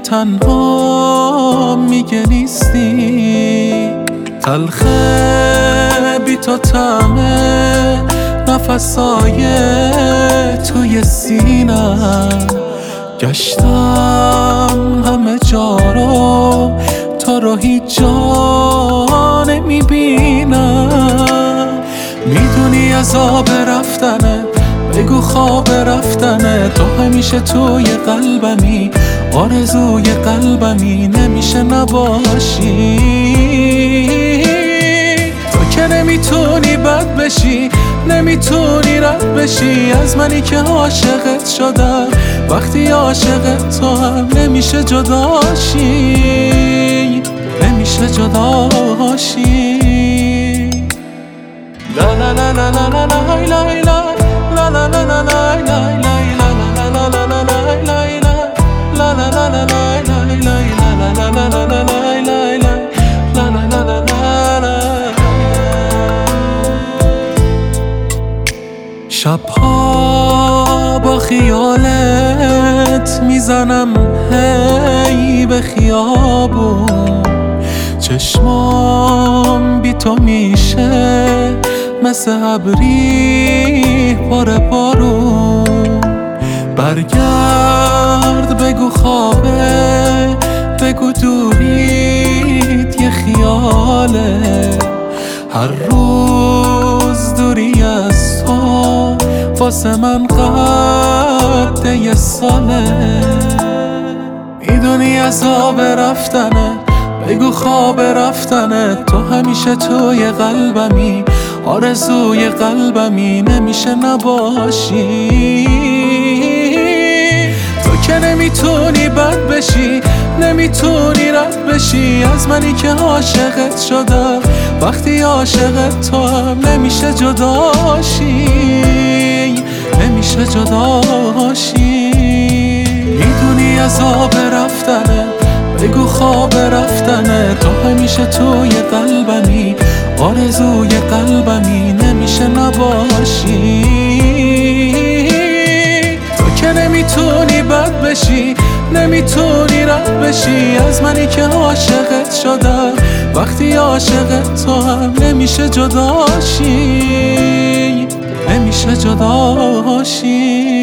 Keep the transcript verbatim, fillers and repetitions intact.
تنها میگه نیستی، تلخه بی تو طعمه نفسای توی سینم. گشتم همه جا رو، تو رو هیچ جا نمیبینم. میدونی عذاب رفتنه، بگو خواب رفتنه، تو همیشه توی قلبمی، آرزوی قلبمی، نمیشه نباشی. تو که نمیتونی بد بشی، نمیتونی رد بشی از منی که عاشقت شدم. وقتی عاشقت تو هم نمیشه جداشی، نمیشه جداشی. لا لا لا لا لا لا لا لا لا لا لا لا شبها با خیالت میزنم هی به خیابون، چشمام بی تو میشه مثل ابری پر بارون. برگرد بگو خوابه، بگو دوریت یه خیاله، هر روز دوری از تو واسه من قد یه ساله. میدونی عذاب رفتنه، بگو خواب رفتنه، تو همیشه توی قلبمی، آرزوی قلبمی، نمیشه نباشی. تو که نمیتونی بد بشی، نمیتونی رد بشی از منی که عاشقت شدم. وقتی عاشقت تو هم نمیشه جداشی، نمیشه جداشی. میدونی عذاب رفتنه، بگو خواب رفتنه، تو همیشه توی قلبمی، آرزوی قلبمی، نمیشه نباشی. تو که نمیتونی بد بشی، نمیتونی رد بشی از منی که عاشقت شدم. وقتی عاشقت تو هم نمیشه جداشی، نمیشه جداشی.